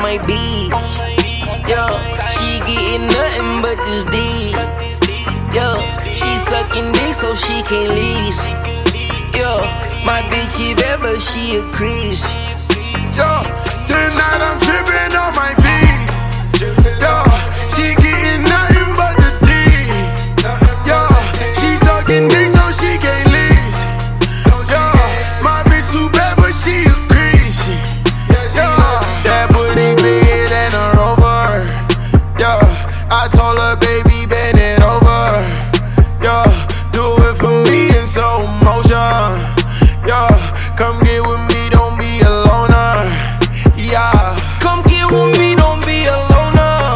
my beat. Yo, she getting nothing but this D. Yo, she sucking dick so she can't leave. Yo, my bitch, if ever she a crease. Yo, tonight I'm tripping on my beat. Yo, she getting nothing but the D. Yo, she sucking dick so she can't leave. Yo, my bitch too bad but she a crease. Yo, that booty bigger than a rover. Yo, I told her baby bend it over. Yo, do it for me in slow motion. Yo, come get with me, don't be a loner. Yeah, come get with me, don't be a loner.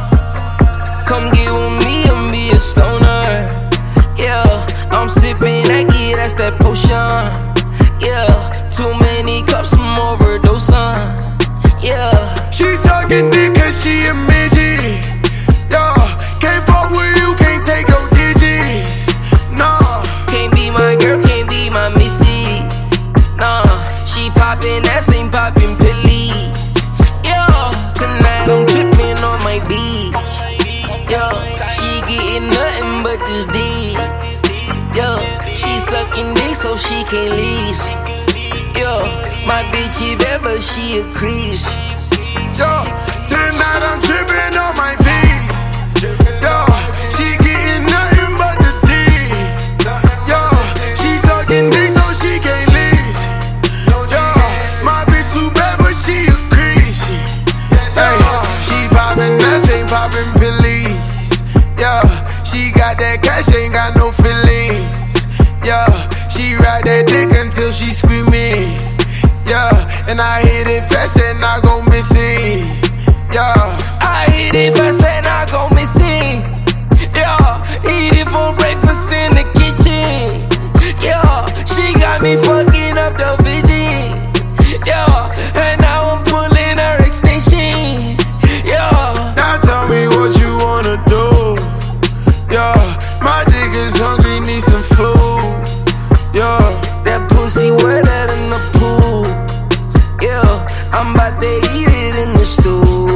Come get with me and be a stoner. Yeah, I'm sipping that key, that's that potion. Yeah, too many cups, I'm overdosing. Yeah, she sucking dick cause she a midget. Yo, can't fuck with you, can't take your digits. Nah, can't be my girl, can't be my missus. Nah, she poppin' ass, ain't poppin' pillies. Yo, tonight I'm trippin' on my beat. Yo, she getting nothing but this D. Yo, she sucking dick so she can't leave. Yo, my bitch, if ever she a crease. Yo, tonight I'm tripping on my beat. Yo, she getting nothing but the D. Yo, she sucking dick so she can't leave. Yo, my bitch too bad but she a crease. Hey, she poppin' ass, ain't poppin' pillies. Yeah, she got that cash, ain't got no feelings. Yeah, she ride that dick until she screaming. Yeah, and I hit it fast and I go missing. Yeah, I hit it fast and I go missing. Yeah, eat it for breakfast in the kitchen. Yeah, she got me fucking up the vision. Yeah, and now I'm pulling her extensions. Yeah, now tell me what you wanna do. Yeah, my dick is hungry, need some food. Yeah, that pussy wetter than the pool. Yeah, I'm about to eat it in the stew.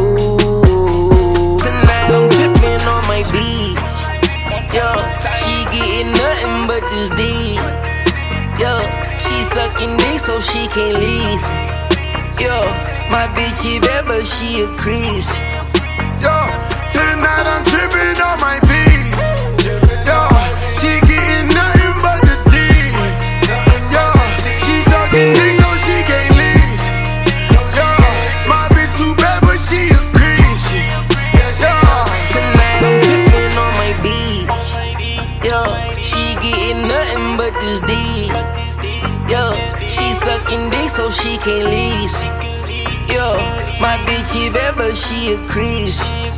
Tonight I'm tripping on my beat. Yo, she getting nothing but this D. Yo, she sucking dick so she can't leave. Yo, my bitch, if ever she a crease. Yo, tonight I'm tripping on my beat. Yo, she getting nothing but the D. Yo, she sucking dick so she can't leave. Yo, my bitch too bad but she a crease. Yo, tonight I'm tripping on my beat. Yo, she getting nothing but this D. Yo, she sucking dick so she can't leave. Yo, my bitch, if ever she a crease.